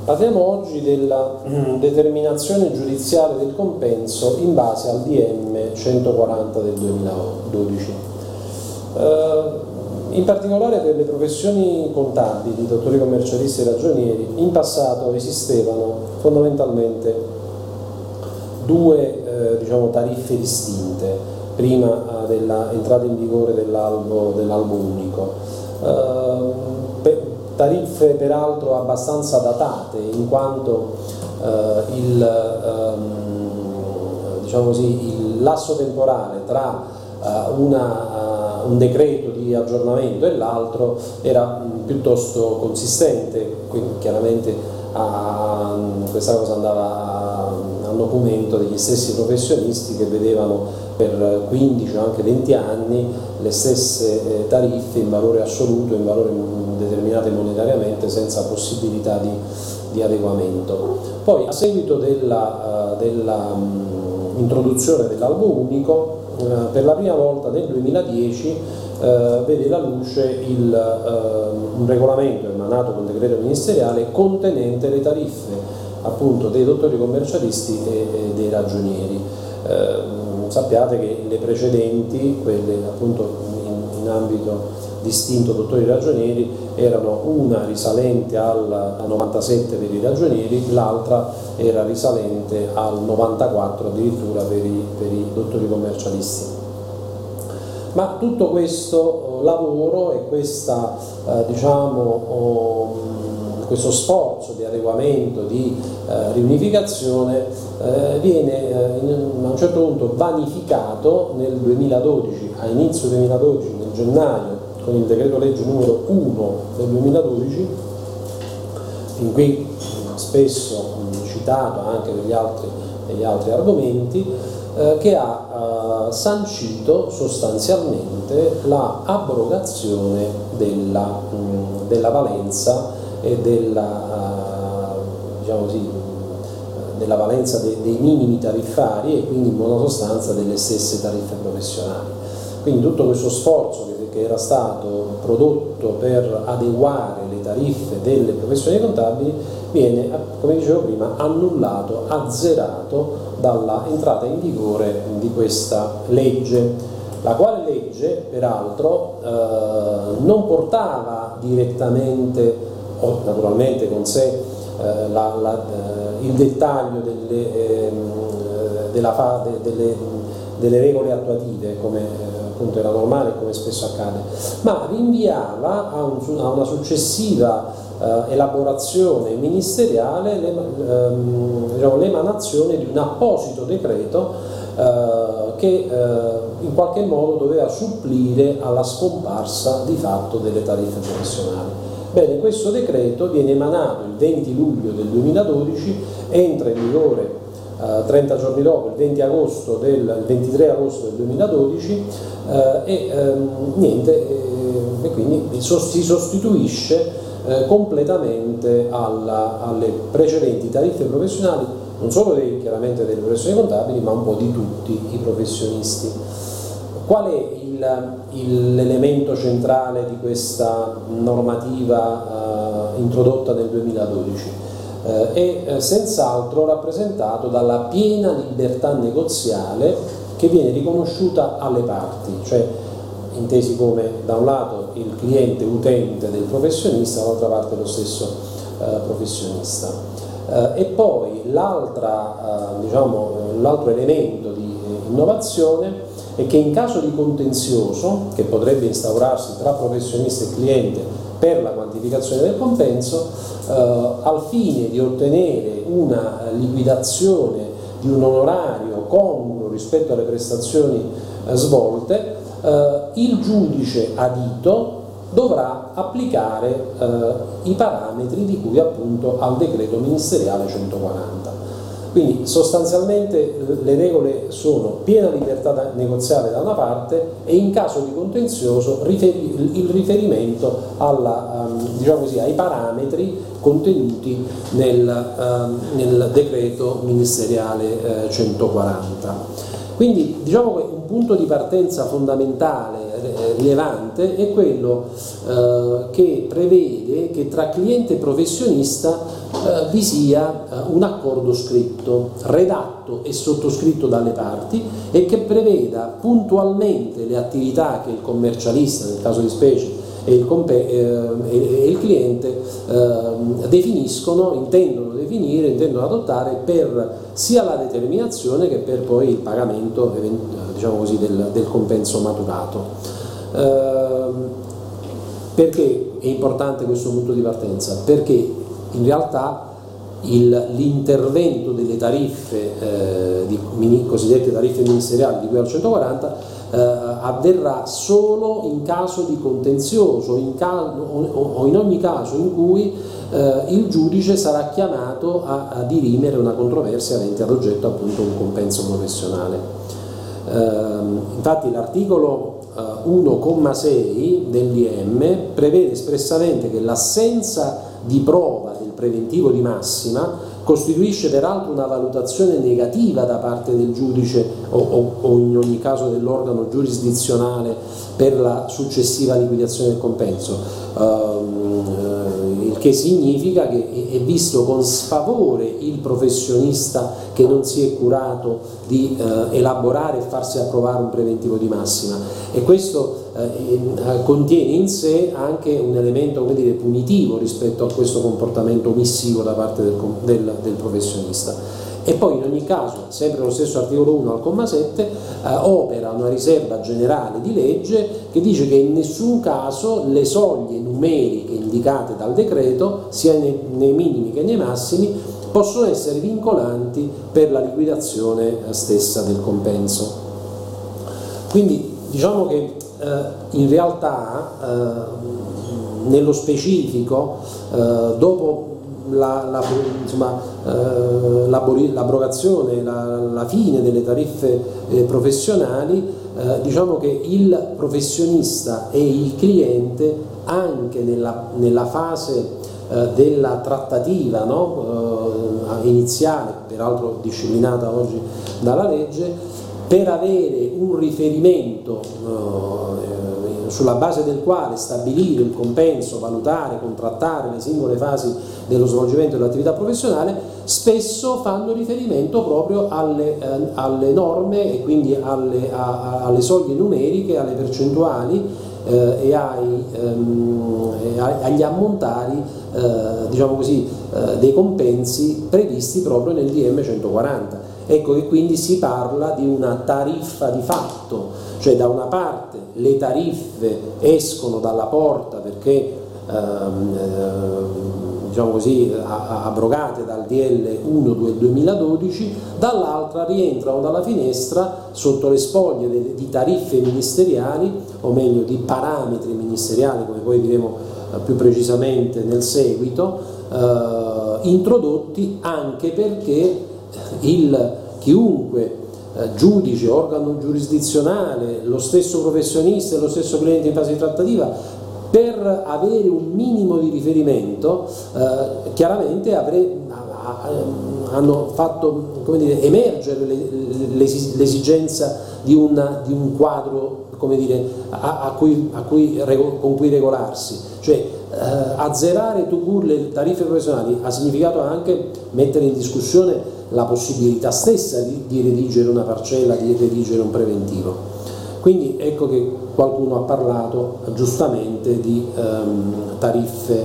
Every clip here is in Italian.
Parliamo oggi della determinazione giudiziale del compenso in base al DM 140 del 2012. In particolare per le professioni contabili, dottori commercialisti e ragionieri, in passato esistevano fondamentalmente due tariffe distinte prima dell'entrata in vigore dell'albo unico. Tariffe peraltro abbastanza datate, in quanto il lasso temporale tra un decreto di aggiornamento e l'altro era piuttosto consistente, quindi chiaramente questa cosa andava a nocumento degli stessi professionisti che vedevano per 15 o anche 20 anni le stesse tariffe in valore assoluto, in valore determinate monetariamente, senza possibilità di adeguamento. Poi a seguito della introduzione dell'albo unico, per la prima volta nel 2010 vede la luce un regolamento emanato con decreto ministeriale contenente le tariffe appunto dei dottori commercialisti e dei ragionieri. Sappiate che le precedenti, quelle appunto in ambito distinto dottori ragionieri, erano una risalente al 97 per i ragionieri, l'altra era risalente al 94 addirittura per i dottori commercialisti. Ma tutto questo lavoro e questo sforzo di adeguamento, di riunificazione viene a un certo punto vanificato nel 2012, a inizio 2012, nel gennaio, con il decreto legge numero 1 del 2012, fin qui spesso citato anche degli altri argomenti, che ha sancito sostanzialmente la abrogazione della valenza e della valenza dei minimi tariffari e quindi in buona sostanza delle stesse tariffe professionali. Quindi tutto questo sforzo che era stato prodotto per adeguare le tariffe delle professioni contabili viene, come dicevo prima, annullato, azzerato dalla entrata in vigore di questa legge, la quale legge peraltro non portava direttamente, o naturalmente con sé, il dettaglio delle regole attuative, come appunto era normale e come spesso accade, ma rinviava a una successiva elaborazione ministeriale l'emanazione di un apposito decreto che in qualche modo doveva supplire alla scomparsa di fatto delle tariffe professionali. Bene, questo decreto viene emanato il 20 luglio del 2012, entra in vigore 30 giorni dopo, il 23 agosto del 2012 e quindi si sostituisce completamente alle precedenti tariffe professionali, non solo chiaramente delle professioni contabili, ma un po' di tutti i professionisti. Qual è l'elemento centrale di questa normativa introdotta nel 2012? È senz'altro rappresentato dalla piena libertà negoziale che viene riconosciuta alle parti, cioè intesi come da un lato il cliente utente del professionista, dall'altra parte lo stesso professionista. E poi l'altro elemento di innovazione è che in caso di contenzioso, che potrebbe instaurarsi tra professionista e cliente per la quantificazione del compenso, al fine di ottenere una liquidazione di un onorario congruo rispetto alle prestazioni svolte, il giudice adito dovrà applicare i parametri di cui appunto al decreto ministeriale 140. Quindi sostanzialmente le regole sono piena libertà negoziale da una parte e in caso di contenzioso il riferimento ai parametri contenuti nel decreto ministeriale 140. Quindi diciamo che un punto di partenza fondamentale rilevante è quello che prevede che tra cliente e professionista vi sia un accordo scritto, redatto e sottoscritto dalle parti, e che preveda puntualmente le attività che il commercialista, nel caso di specie, e il cliente intendono definire, intendono adottare per sia la determinazione che per poi il pagamento, diciamo così, del compenso maturato. Perché è importante questo punto di partenza? Perché in realtà l'intervento delle tariffe, cosiddette tariffe ministeriali di cui al 140, avverrà solo in caso di contenzioso o in ogni caso in cui il giudice sarà chiamato a dirimere una controversia avente ad oggetto appunto un compenso professionale. Infatti l'articolo 1,6 dell'IM prevede espressamente che l'assenza di prova del preventivo di massima costituisce peraltro una valutazione negativa da parte del giudice o in ogni caso dell'organo giurisdizionale per la successiva liquidazione del compenso, il che significa che è visto con sfavore il professionista che non si è curato di elaborare e farsi approvare un preventivo di massima, e questo contiene in sé anche un elemento, come dire, punitivo rispetto a questo comportamento omissivo da parte del professionista. E poi in ogni caso, sempre lo stesso articolo 1 al comma 7 opera una riserva generale di legge che dice che in nessun caso le soglie numeriche indicate dal decreto, sia nei minimi che nei massimi, possono essere vincolanti per la liquidazione stessa del compenso. Quindi diciamo che in realtà nello specifico dopo l'abrogazione, la fine delle tariffe professionali, diciamo che il professionista e il cliente anche nella fase della trattativa, iniziale, peraltro disciplinata oggi dalla legge, per avere un riferimento sulla base del quale stabilire il compenso, valutare, contrattare le singole fasi dello svolgimento dell'attività professionale, spesso fanno riferimento proprio alle norme e quindi alle soglie numeriche, alle percentuali e agli ammontari diciamo così, dei compensi previsti proprio nel DM 140. Ecco che quindi si parla di una tariffa di fatto, cioè da una parte le tariffe escono dalla porta perché diciamo così, abrogate dal DL 1 del 2012, dall'altra rientrano dalla finestra sotto le spoglie di tariffe ministeriali, o meglio di parametri ministeriali, come poi diremo più precisamente nel seguito, introdotti anche perché chiunque giudice, organo giurisdizionale, lo stesso professionista e lo stesso cliente in fase di trattativa, per avere un minimo di riferimento chiaramente hanno fatto, come dire, emergere l'esigenza di un quadro, come dire, con cui regolarsi, cioè azzerare tout court le tariffe professionali ha significato anche mettere in discussione la possibilità stessa di redigere una parcella, di redigere un preventivo. Quindi ecco che qualcuno ha parlato giustamente di tariffe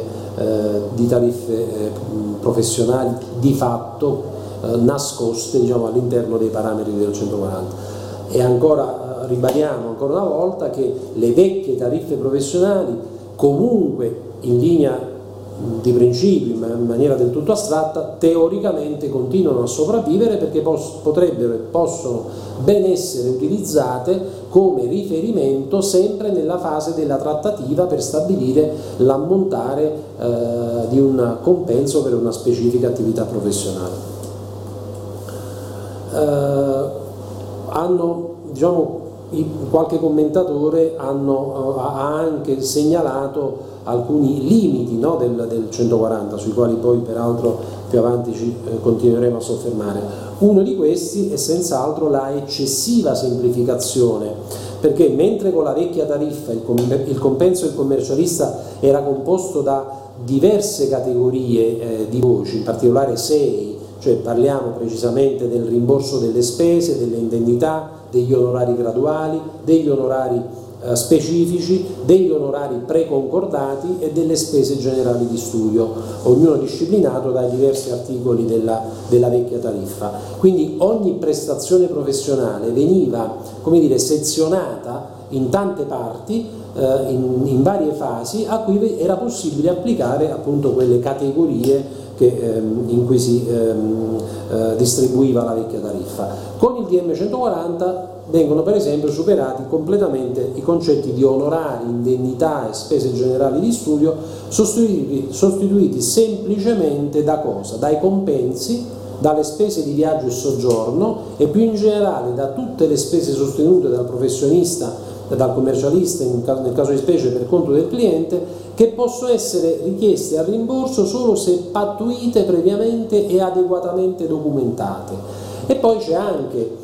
professionali di fatto nascoste, diciamo, all'interno dei parametri del 140. E ancora ribadiamo ancora una volta che le vecchie tariffe professionali comunque in linea di principio, in maniera del tutto astratta, teoricamente continuano a sopravvivere perché possono ben essere utilizzate come riferimento sempre nella fase della trattativa per stabilire l'ammontare di un compenso per una specifica attività professionale. Qualche commentatore ha anche segnalato alcuni limiti, no, del 140, sui quali poi peraltro più avanti continueremo a soffermare. Uno di questi è senz'altro la eccessiva semplificazione perché mentre con la vecchia tariffa il compenso del commercialista era composto da diverse categorie di voci, in particolare 6, cioè parliamo precisamente del rimborso delle spese, delle indennità, degli onorari graduali, degli onorari specifici, degli onorari preconcordati e delle spese generali di studio, ognuno disciplinato dai diversi articoli della vecchia tariffa. Quindi ogni prestazione professionale veniva, come dire, sezionata in tante parti, in varie fasi, a cui era possibile applicare appunto quelle categorie in cui si distribuiva la vecchia tariffa. Con il DM 140 vengono per esempio superati completamente i concetti di onorari, indennità e spese generali di studio, sostituiti semplicemente da cosa? Dai compensi, dalle spese di viaggio e soggiorno e più in generale da tutte le spese sostenute dal professionista, dal commercialista nel caso di specie per conto del cliente, che possono essere richieste a rimborso solo se pattuite previamente e adeguatamente documentate. E poi c'è anche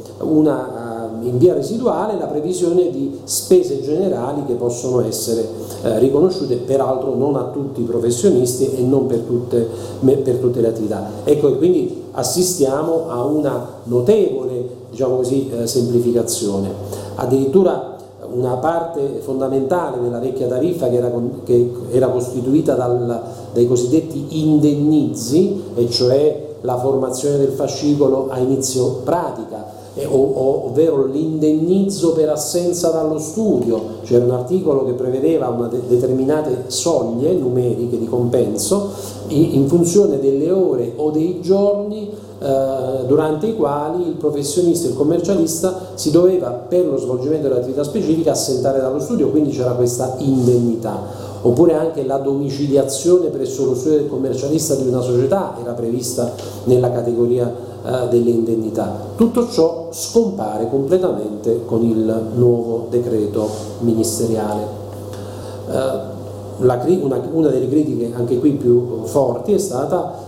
in via residuale la previsione di spese generali che possono essere riconosciute, peraltro non a tutti i professionisti e non per tutte le attività. Ecco, quindi assistiamo a una notevole, diciamo così, semplificazione. Addirittura una parte fondamentale della vecchia tariffa che era costituita dai cosiddetti indennizi, e cioè la formazione del fascicolo a inizio pratica, ovvero l'indennizzo per assenza dallo studio. C'era un articolo che prevedeva determinate soglie numeriche di compenso in funzione delle ore o dei giorni durante i quali il professionista, il commercialista, si doveva, per lo svolgimento dell'attività specifica, assentare dallo studio, quindi c'era questa indennità. Oppure anche la domiciliazione presso lo studio del commercialista di una società era prevista nella categoria delle indennità. Tutto ciò scompare completamente con il nuovo decreto ministeriale. Una delle critiche anche qui più forti è stata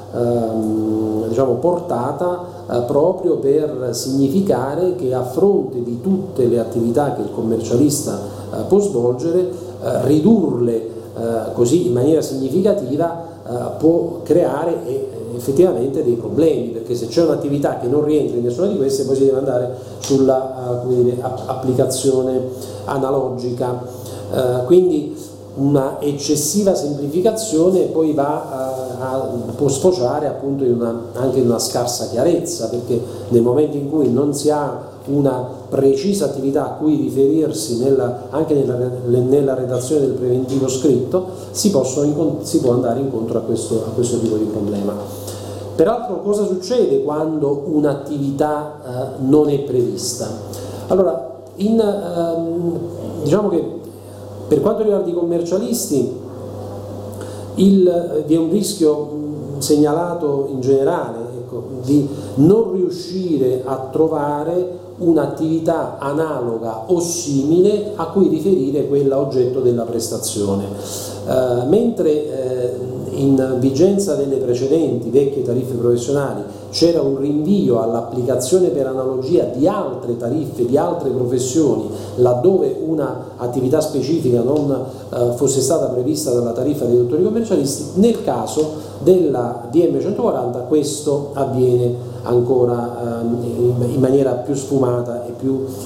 portata proprio per significare che a fronte di tutte le attività che il commercialista può svolgere, ridurle così in maniera significativa può creare effettivamente dei problemi, perché se c'è un'attività che non rientra in nessuna di queste, poi si deve andare sulla applicazione analogica. Quindi una eccessiva semplificazione poi può sfociare appunto anche in una scarsa chiarezza, perché nel momento in cui non si ha una precisa attività a cui riferirsi anche nella redazione del preventivo scritto, si può andare incontro a questo tipo di problema. Peraltro, cosa succede quando un'attività non è prevista? Allora, diciamo che per quanto riguarda i commercialisti vi è un rischio segnalato in generale, di non riuscire a trovare un'attività analoga o simile a cui riferire quella oggetto della prestazione. Mentre in vigenza delle precedenti vecchie tariffe professionali c'era un rinvio all'applicazione per analogia di altre tariffe, di altre professioni, laddove una attività specifica non fosse stata prevista dalla tariffa dei dottori commercialisti, nel caso della DM 140 questo avviene ancora in maniera più sfumata e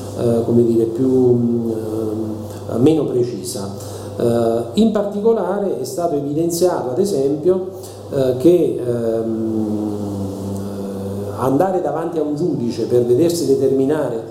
meno precisa. In particolare è stato evidenziato, ad esempio, che andare davanti a un giudice per vedersi determinare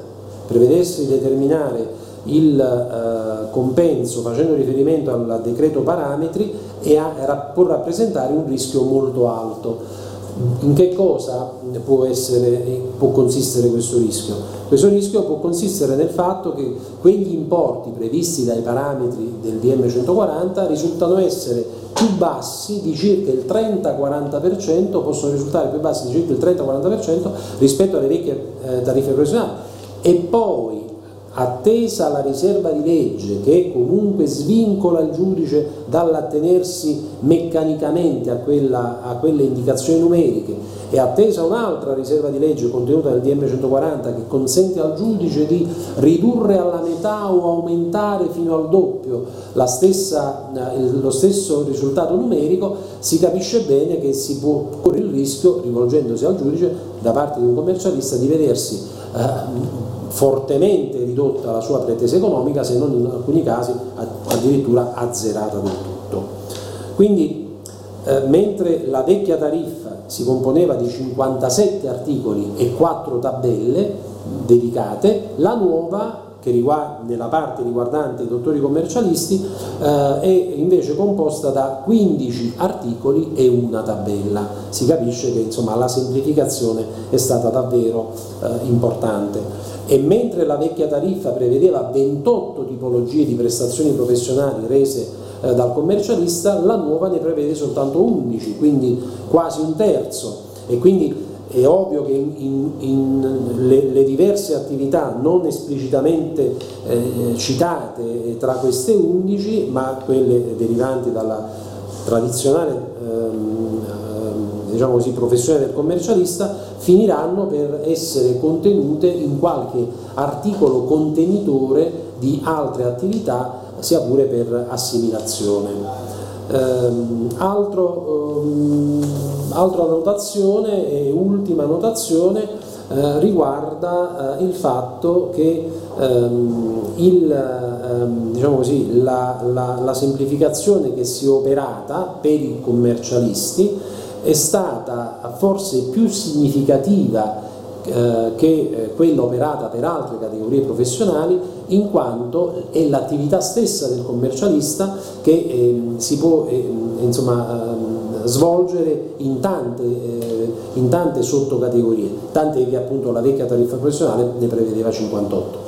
il compenso facendo riferimento al decreto parametri può rappresentare un rischio molto alto. In che cosa può consistere questo rischio? Questo rischio può consistere nel fatto che quegli importi previsti dai parametri del DM 140 risultano essere più bassi di circa il 30-40%, possono risultare più bassi di circa il 30-40% rispetto alle vecchie tariffe professionali, e poi, attesa la riserva di legge che comunque svincola il giudice dall'attenersi meccanicamente a quelle indicazioni numeriche, è attesa un'altra riserva di legge contenuta nel DM 140 che consente al giudice di ridurre alla metà o aumentare fino al doppio lo stesso risultato numerico, si capisce bene che si può correre il rischio, rivolgendosi al giudice da parte di un commercialista, di vedersi fortemente ridotta la sua pretesa economica, se non in alcuni casi addirittura azzerata del tutto. Quindi mentre la vecchia tariffa si componeva di 57 articoli e 4 tabelle dedicate, la nuova, che nella parte riguardante i dottori commercialisti, è invece composta da 15 articoli e una tabella. Si capisce che insomma la semplificazione è stata davvero importante. E mentre la vecchia tariffa prevedeva 28 tipologie di prestazioni professionali rese dal commercialista, la nuova ne prevede soltanto 11, quindi quasi un terzo, e quindi è ovvio che le diverse attività non esplicitamente citate tra queste 11, ma quelle derivanti dalla tradizionale diciamo così, professione del commercialista, finiranno per essere contenute in qualche articolo contenitore di altre attività, sia pure per assimilazione. Altra notazione e ultima notazione riguarda il fatto che diciamo così, la semplificazione che si è operata per i commercialisti è stata forse più significativa che quella operata per altre categorie professionali, in quanto è l'attività stessa del commercialista che si può svolgere in tante sottocategorie, tante che appunto la vecchia tariffa professionale ne prevedeva 58.